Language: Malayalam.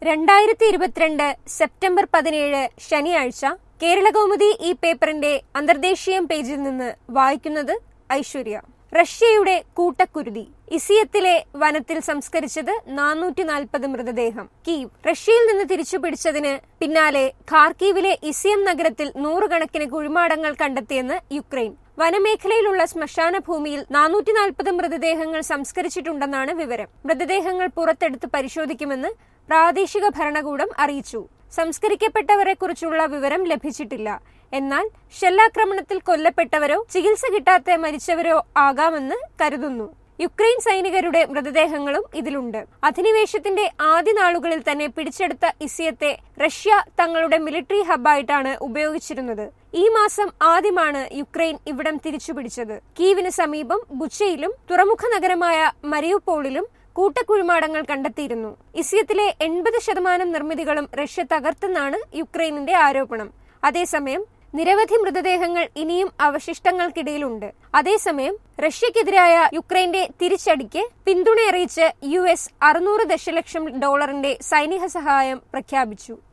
2022 സെപ്റ്റംബർ 17 ശനിയാഴ്ച കേരളകൗമുദി ഈ പേപ്പറിന്റെ അന്തർദേശീയ പേജിൽ നിന്ന് വായിക്കുന്നത് ഐശ്വര്യ. റഷ്യയുടെ കൂട്ടക്കുരുതി. ഇസിയത്തിലെ വനത്തിൽ സംസ്കരിച്ചത് 440 മൃതദേഹം. കീവ്. റഷ്യയിൽ നിന്ന് തിരിച്ചുപിടിച്ചതിന് പിന്നാലെ ഖാർക്കീവിലെ ഇസിയം നഗരത്തിൽ നൂറുകണക്കിന് കുഴിമാടങ്ങൾ കണ്ടെത്തിയെന്ന് യുക്രൈൻ. വനമേഖലയിലുള്ള ശ്മശാന ഭൂമിയിൽ 440 മൃതദേഹങ്ങൾ സംസ്കരിച്ചിട്ടുണ്ടെന്നാണ് വിവരം. മൃതദേഹങ്ങൾ പുറത്തെടുത്ത് പരിശോധിക്കുമെന്ന് പ്രാദേശിക ഭരണകൂടം അറിയിച്ചു. സംസ്കരിക്കപ്പെട്ടവരെ കുറിച്ചുള്ള വിവരം ലഭിച്ചിട്ടില്ല. എന്നാൽ ഷെല്ലാക്രമണത്തിൽ കൊല്ലപ്പെട്ടവരോ ചികിത്സ കിട്ടാതെ മരിച്ചവരോ ആകാമെന്ന് കരുതുന്നു. യുക്രൈൻ സൈനികരുടെ മൃതദേഹങ്ങളും ഇതിലുണ്ട്. അധിനിവേശത്തിന്റെ ആദ്യ നാളുകളിൽ തന്നെ പിടിച്ചെടുത്ത ഇസിയത്തെ റഷ്യ തങ്ങളുടെ മിലിറ്ററി ഹബ്ബായിട്ടാണ് ഉപയോഗിച്ചിരുന്നത്. ഈ മാസം ആദ്യമാണ് യുക്രൈൻ ഇവിടം തിരിച്ചുപിടിച്ചത്. കീവിന് സമീപം ബുച്ചയിലും തുറമുഖ നഗരമായ മരിയുപോളിലും കൂട്ടക്കുഴിമാടങ്ങൾ കണ്ടെത്തിയിരുന്നു. ഇസിയത്തിലെ 80% നിർമ്മിതികളും റഷ്യ തകർത്തെന്നാണ് യുക്രൈനിന്റെ ആരോപണം. അതേസമയം നിരവധി മൃതദേഹങ്ങൾ ഇനിയും അവശിഷ്ടങ്ങൾക്കിടയിലുണ്ട്. അതേസമയം റഷ്യക്കെതിരായ യുക്രൈന്റെ തിരിച്ചടിക്ക് പിന്തുണയറിയിച്ച് US $600 ദശലക്ഷം സൈനിക സഹായം പ്രഖ്യാപിച്ചു.